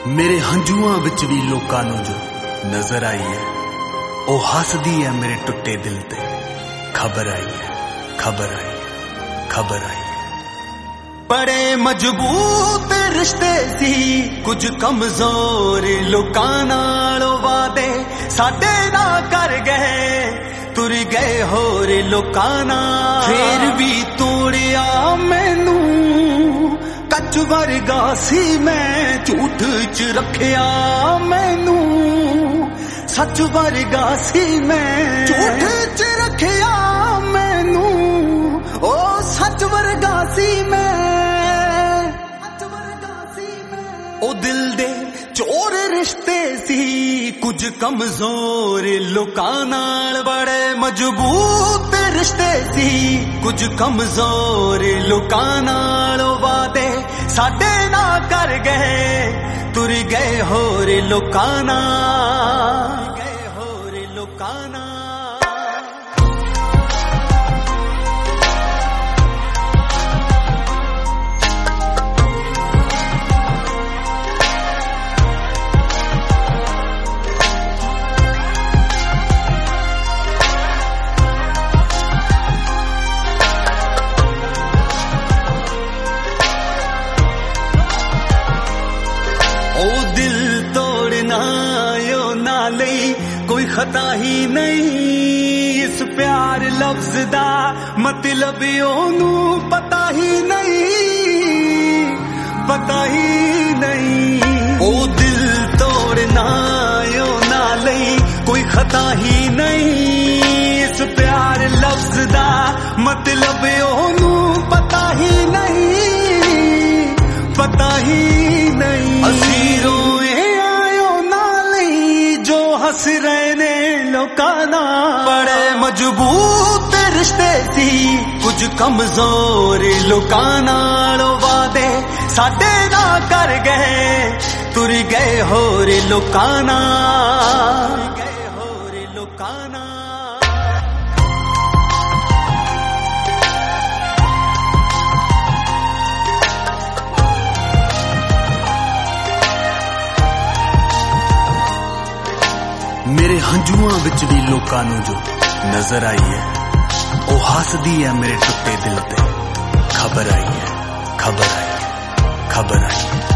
मेरे हंझुआं विच भी लोकां नूं जो नजर आई है, ओ हसदी है मेरे टुटे दिल ते। खबर आई है, खबर आई है, खबर आई है। बड़े मजबूत रिश्ते सी, कुछ कमजोर लोकां नाल वादे साडे ना कर गए, तुर गए होर लोकां नाल। फिर भी तोड़िया मैनू कच वर्गा सी, मैं झूठ च रखिया मैनू सच वर्गा सी, मैं झूठ च रखिया मैनू ओ सच वर्गा सी, मैं ओ दिल दे चोर रिश्ते सी, कुछ कमजोर लोकां नाल। बड़े मजबूत रिश्ते सी, कुछ कमजोर लोकां नाल वादे साडे ना कर गए, तुर गए होर लोकां नाल, गए होर लोकां नाल। ओ दिल तोड़ना यो नाले कोई खता ही नहीं, इस प्यार लफ्ज दा मतलब ओनू पता ही नहीं, पता ही नहीं। ओ दिल तोड़ना यो नाले कोई खता ही नहीं, इस प्यार लफ्ज दा मतलब ओनू पता ही नहीं, पता ही नहीं। असी रोए आयो नाली जो हस रहे ने लोकां नाल। बड़े मजबूत रिश्ते सी, कुछ कमजोर लोकां नाल वादे साडे ना कर गए, तुर गए होर लोकां नाल, गए होर लोकां नाल। मेरे हंझुआं विच भी लोकां नूं जो नजर आई है, ओ हसदी है मेरे टुटे दिल ते। खबर आई है, खबर आई है, खबर आई है।